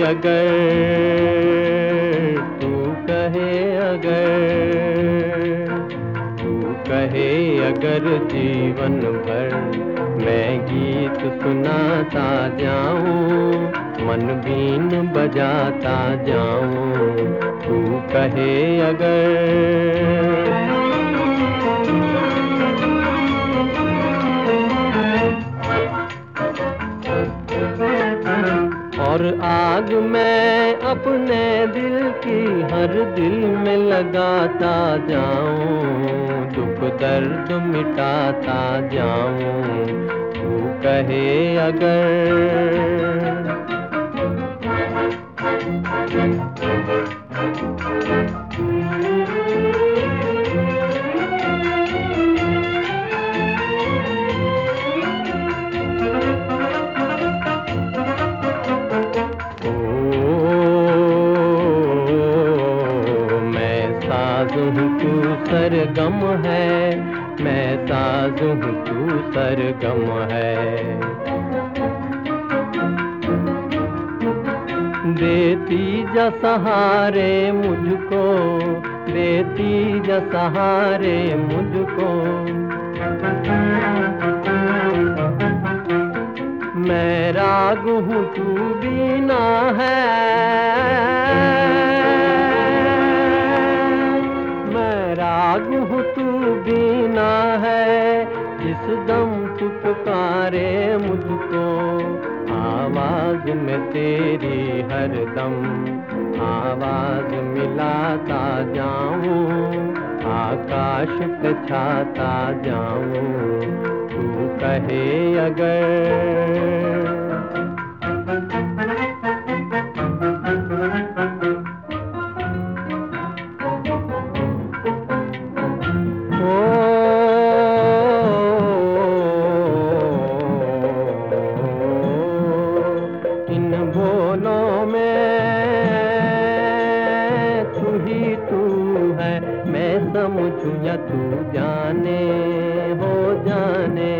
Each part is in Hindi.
अगर, तू कहे अगर, तू कहे अगर जीवन भर मैं गीत सुनाता जाऊं, मन बीन बजाता जाऊं, तू कहे अगर। और आग मैं अपने दिल की हर दिल में लगाता जाऊं, दुख दर्द मिटाता जाऊं, तू कहे अगर। साज़ हूँ तू सरगम है, मैं साज़ हूँ तू सरगम है। देती जा सहारे मुझको, देती जा सहारे मुझको, मैं राग हूँ तू बीना है, राग हूँ तू बीना है, जिस दम तू पुकारे मुझको, आवाज में तेरी हर दम आवाज मिलाता जाऊं, आकाश पे छाता जाऊं, तू कहे अगर। इन बोलों में तू ही तू है, मैं समझूं या तू जाने हो जाने।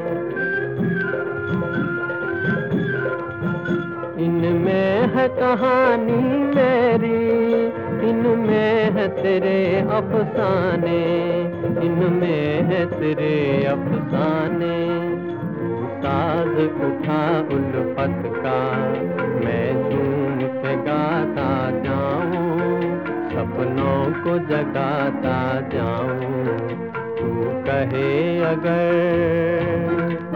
इनमें है कहानी मेरी, इनमें है तेरे अफसाने, इनमें है तेरे अफसाने। साज उठा उल्फत का मैं झूम के गाता जाऊं, सपनों को जगाता जाऊं, तू कहे अगर।